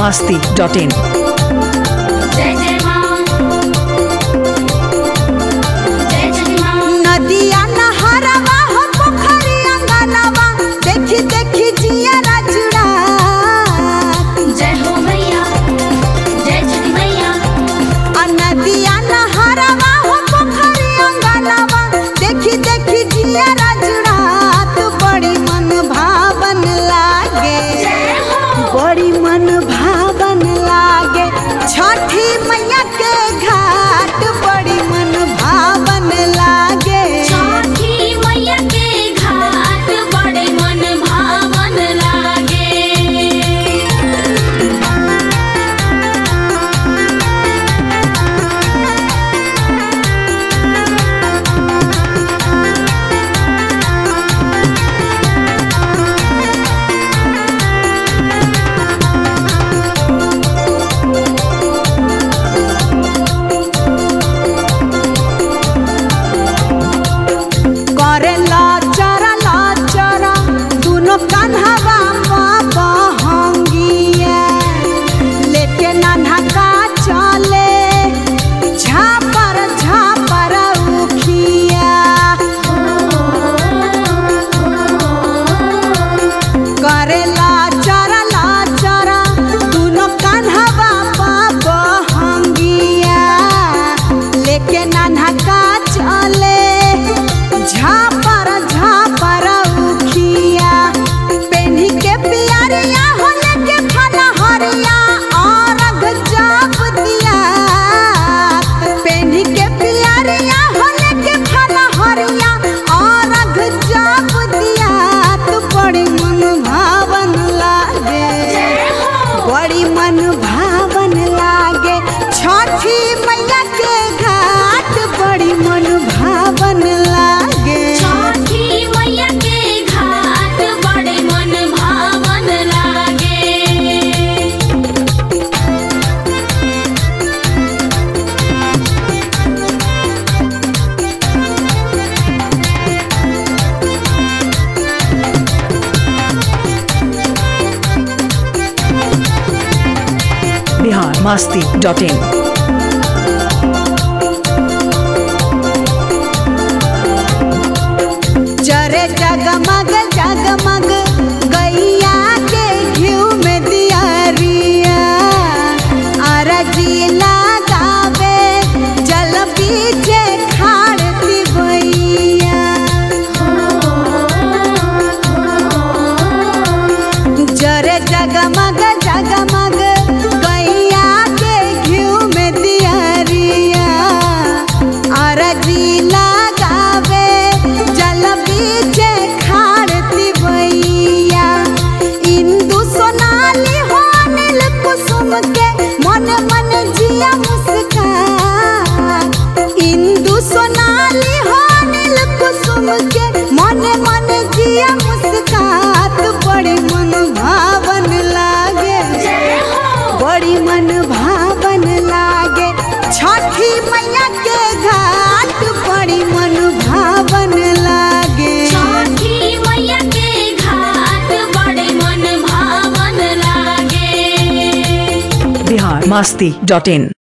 biharmasti.in। नदिया नहरवा हो पोखरी अंगनवा देखी देखी जिया जुड़ा। जय हो मैया जय छठी मैया। नदिया नहरवा हो पोखरी अंगनवा देखी देखी जिया जुड़ा। तू बड़ी मन भावन लागे, बड़ी मन भावन लागे। छठी मैया के घाट बड़ी मन भावन लागे। छठी मैया के घाट बड़े मन भावन लागे। करे लाचरा दुनो कान्हवा बहंगिया लेके नन्हा का चले झापर झापर उखिया। करे लाचरा दुनो कान्हवा बहंगिया लेके नन्हा का चले झापर झापर उखिया। पेन्ही के पियरिया होले के फला हरिया और गजब दिया। पेन्ही के पियरिया होले के फला हरिया और गजब दिया। तू बड़ी मन भावन लागे, बड़ी मन भावन लागे। छठी मैया के घाट बड़ी मन भावन लागे। छठी मैया के घाट बड़े मन भावन लागे। biharmasti.in। जरे जगमग जगमग गैया के घिउ में दियरिया। अरजी लगावे जल बीचे खाड़ती भैया। जरे जगमग जगमग गैया के घिउ में दियरिया। अरजी लगावे जल बीचे खाड़ती भैया। इंदु सोनाली हो अनिल कुसुम के मन मन जिया मुस्कान। इंदु सोनाली हो अनिल कुसुम के मन मन जिया मुस्कान। बड़ी मन भावन लागे, बड़ी मन भावन लागे। छठी मैया के घाट बड़ी मन भावन लागे। छठी मैया के घाट बड़े मन भावन लागे। biharmasti.in।